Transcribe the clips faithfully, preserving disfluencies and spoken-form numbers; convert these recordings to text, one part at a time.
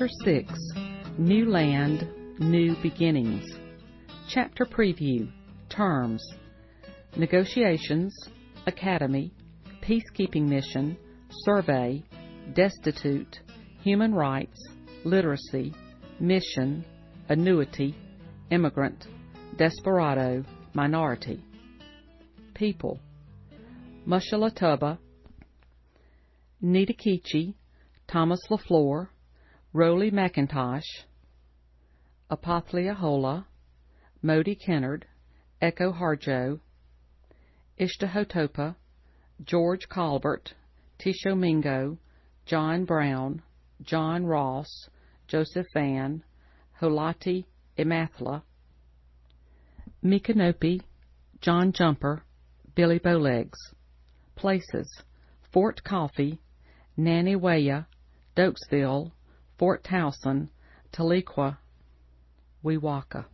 Chapter six, New Land, New Beginnings. Chapter Preview, Terms, Negotiations, Academy, Peacekeeping Mission, Survey, Destitute, Human Rights, Literacy, Mission, Annuity, Immigrant, Desperado, Minority. People: Mushalatuba, Nitakichi, Thomas LaFleur, Rowley McIntosh, Apothleahola, Modi Kennard, Echo Harjo, Ishtahotopa, George Colbert, Tisho Mingo, John Brown, John Ross, Joseph Vann, Holati Imathla, Micanopy, John Jumper, Billy Bowlegs. Places: Fort Coffee, Naniwaya, Dokesville, Fort Towson, Tahlequah, Weewaka.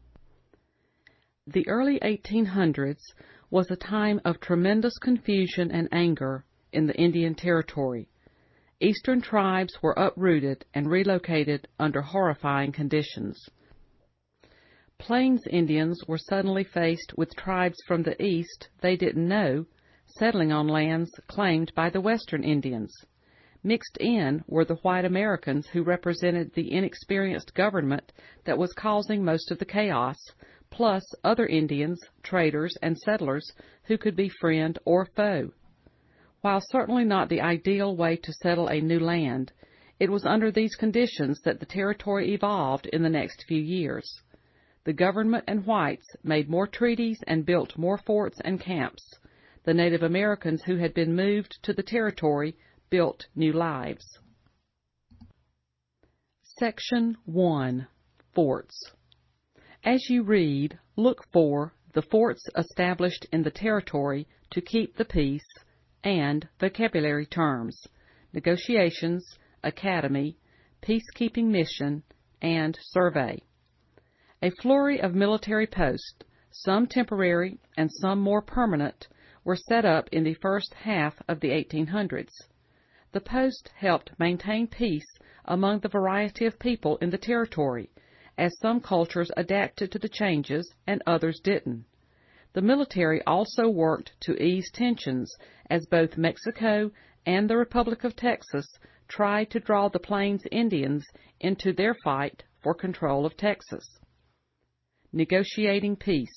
The early eighteen hundreds was a time of tremendous confusion and anger in the Indian Territory. Eastern tribes were uprooted and relocated under horrifying conditions. Plains Indians were suddenly faced with tribes from the east they didn't know, settling on lands claimed by the Western Indians. Mixed in were the white Americans who represented the inexperienced government that was causing most of the chaos, plus other Indians, traders, and settlers who could be friend or foe. While certainly not the ideal way to settle a new land, it was under these conditions that the territory evolved in the next few years. The government and whites made more treaties and built more forts and camps. The Native Americans who had been moved to the territory built new lives. Section one. Forts. As you read, look for the forts established in the territory to keep the peace and vocabulary terms: negotiations, academy, peacekeeping mission, and survey. A flurry of military posts, some temporary and some more permanent, were set up in the first half of the eighteen hundreds. The post helped maintain peace among the variety of people in the territory, as some cultures adapted to the changes and others didn't. The military also worked to ease tensions as both Mexico and the Republic of Texas tried to draw the Plains Indians into their fight for control of Texas. Negotiating peace.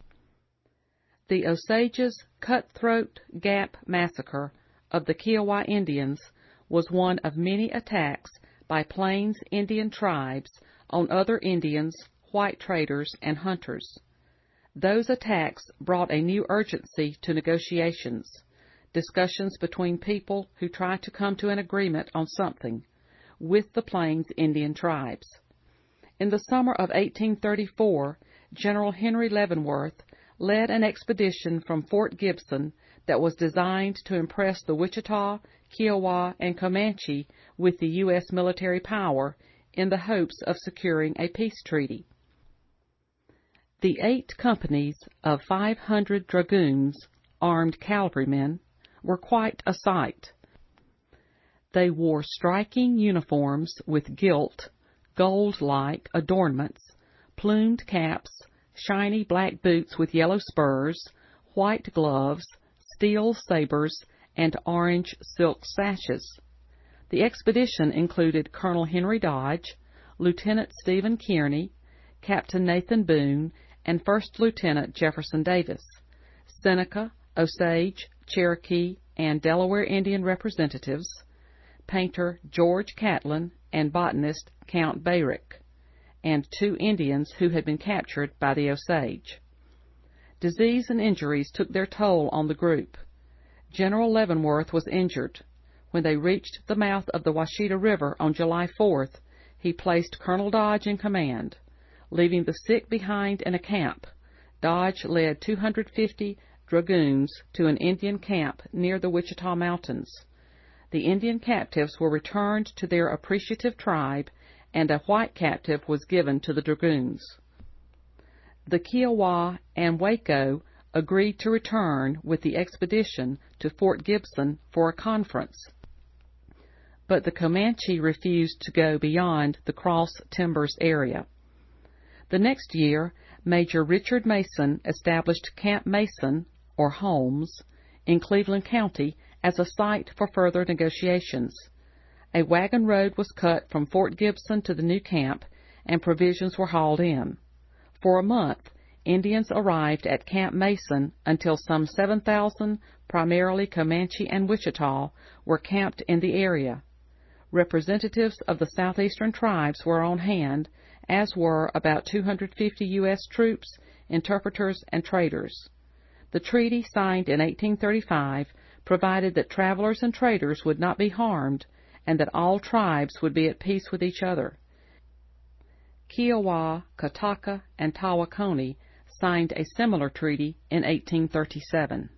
The Osage's cutthroat Gap massacre of the Kiowa Indians was one of many attacks by Plains Indian tribes on other Indians, white traders, and hunters. Those attacks brought a new urgency to negotiations, discussions between people who tried to come to an agreement on something, with the Plains Indian tribes. In the summer of eighteen thirty-four, General Henry Leavenworth led an expedition from Fort Gibson that was designed to impress the Wichita, Kiowa, and Comanche with the U S military power in the hopes of securing a peace treaty. The eight companies of five hundred dragoons, armed cavalrymen, were quite a sight. They wore striking uniforms with gilt, gold-like adornments, plumed caps, shiny black boots with yellow spurs, white gloves, steel sabers, and orange silk sashes. The expedition included Colonel Henry Dodge, Lieutenant Stephen Kearny, Captain Nathan Boone, and First Lieutenant Jefferson Davis, Seneca, Osage, Cherokee, and Delaware Indian representatives, painter George Catlin, and botanist Count Bayrick, and two Indians who had been captured by the Osage. Disease and injuries took their toll on the group. General Leavenworth was injured. When they reached the mouth of the Washita River on July fourth, he placed Colonel Dodge in command. Leaving the sick behind in a camp, Dodge led two hundred fifty dragoons to an Indian camp near the Wichita Mountains. The Indian captives were returned to their appreciative tribe, and a white captive was given to the dragoons. The Kiowa and Waco agreed to return with the expedition to Fort Gibson for a conference. but the Comanche refused to go beyond the Cross Timbers area. The next year, Major Richard Mason established Camp Mason, or Holmes, in Cleveland County as a site for further negotiations. A wagon road was cut from Fort Gibson to the new camp, and provisions were hauled in. For a month, Indians arrived at Camp Mason until some seven thousand, primarily Comanche and Wichita, were camped in the area. Representatives of the southeastern tribes were on hand, as were about two hundred fifty U S troops, interpreters, and traders. The treaty, signed in eighteen thirty-five, provided that travelers and traders would not be harmed, and that all tribes would be at peace with each other. Kiowa, Catocka, and Tawakoni signed a similar treaty in eighteen thirty-seven.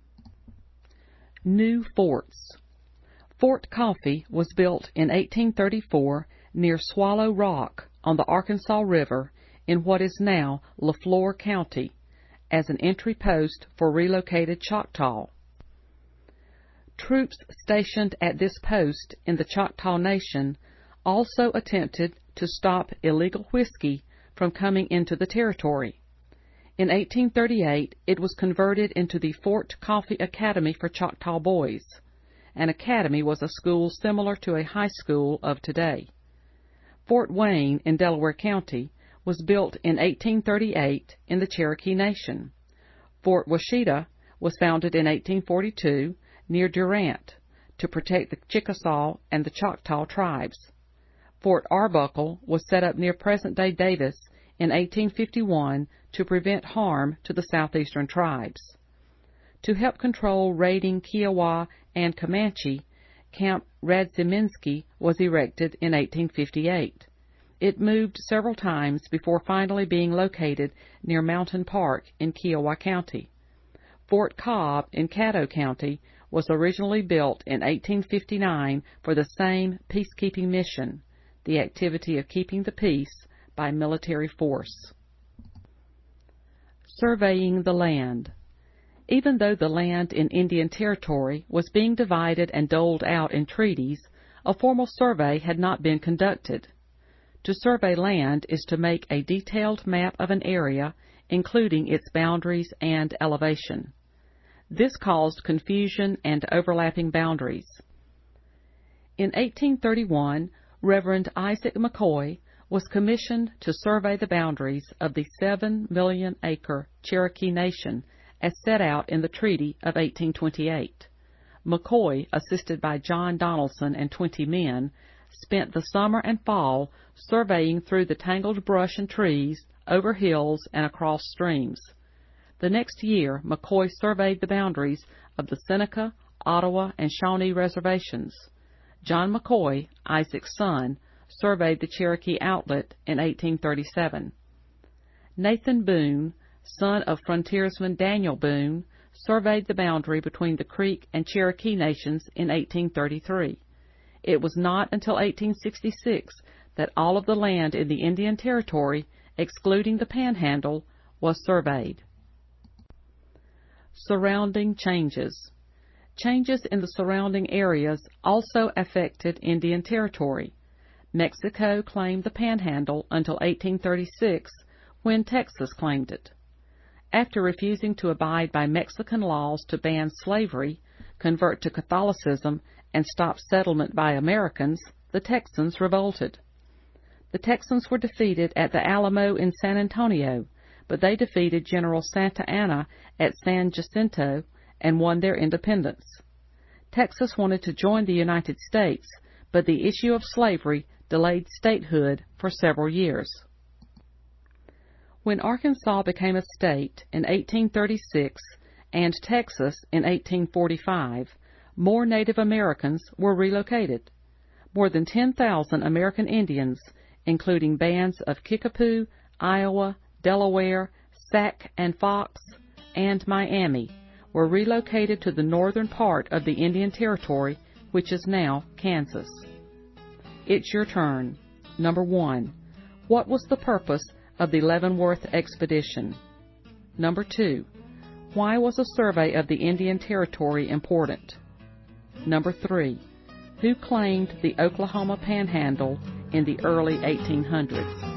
New forts. Fort Coffee was built in eighteen thirty-four near Swallow Rock on the Arkansas River in what is now Leflore County, as an entry post for relocated Choctaw. Troops stationed at this post in the Choctaw Nation also attempted to stop illegal whiskey from coming into the territory. In eighteen thirty-eight, it was converted into the Fort Coffee Academy for Choctaw Boys. An academy was a school similar to a high school of today. Fort Wayne in Delaware County was built in eighteen thirty-eight in the Cherokee Nation. Fort Washita was founded in eighteen forty-two near Durant to protect the Chickasaw and the Choctaw tribes. Fort Arbuckle was set up near present-day Davis in eighteen fifty-one to prevent harm to the southeastern tribes. To help control raiding Kiowa and Comanche, Camp Radziminski was erected in eighteen fifty-eight. It moved several times before finally being located near Mountain Park in Kiowa County. Fort Cobb in Caddo County was originally built in eighteen fifty-nine for the same peacekeeping mission, the activity of keeping the peace by military force. Surveying the land. Even though the land in Indian Territory was being divided and doled out in treaties, a formal survey had not been conducted. To survey land is to make a detailed map of an area, including its boundaries and elevation. This caused confusion and overlapping boundaries. In eighteen thirty-one, Reverend Isaac McCoy was commissioned to survey the boundaries of the seven million acre Cherokee Nation as set out in the Treaty of eighteen twenty-eight. McCoy, assisted by John Donaldson and twenty men, spent the summer and fall surveying through the tangled brush and trees, over hills, and across streams. The next year, McCoy surveyed the boundaries of the Seneca, Ottawa, and Shawnee reservations. John McCoy, Isaac's son, surveyed the Cherokee Outlet in eighteen thirty-seven. Nathan Boone, son of frontiersman Daniel Boone, surveyed the boundary between the Creek and Cherokee nations in eighteen thirty-three. It was not until eighteen sixty-six that all of the land in the Indian Territory, excluding the Panhandle, was surveyed. Surrounding changes. Changes in the surrounding areas also affected Indian Territory. Mexico claimed the Panhandle until eighteen thirty-six, when Texas claimed it. After refusing to abide by Mexican laws to ban slavery, convert to Catholicism, and stop settlement by Americans, the Texans revolted. The Texans were defeated at the Alamo in San Antonio, but they defeated General Santa Anna at San Jacinto and won their independence. Texas wanted to join the United States, but the issue of slavery delayed statehood for several years. When Arkansas became a state in eighteen thirty-six and Texas in eighteen forty-five, more Native Americans were relocated. More than ten thousand American Indians, including bands of Kickapoo, Iowa, Delaware, Sac and Fox, and Miami, were relocated to the northern part of the Indian Territory, which is now Kansas. It's your turn. Number one, what was the purpose of the Leavenworth expedition? Number two, why was a survey of the Indian Territory important? Number three, who claimed the Oklahoma Panhandle in the early eighteen hundreds.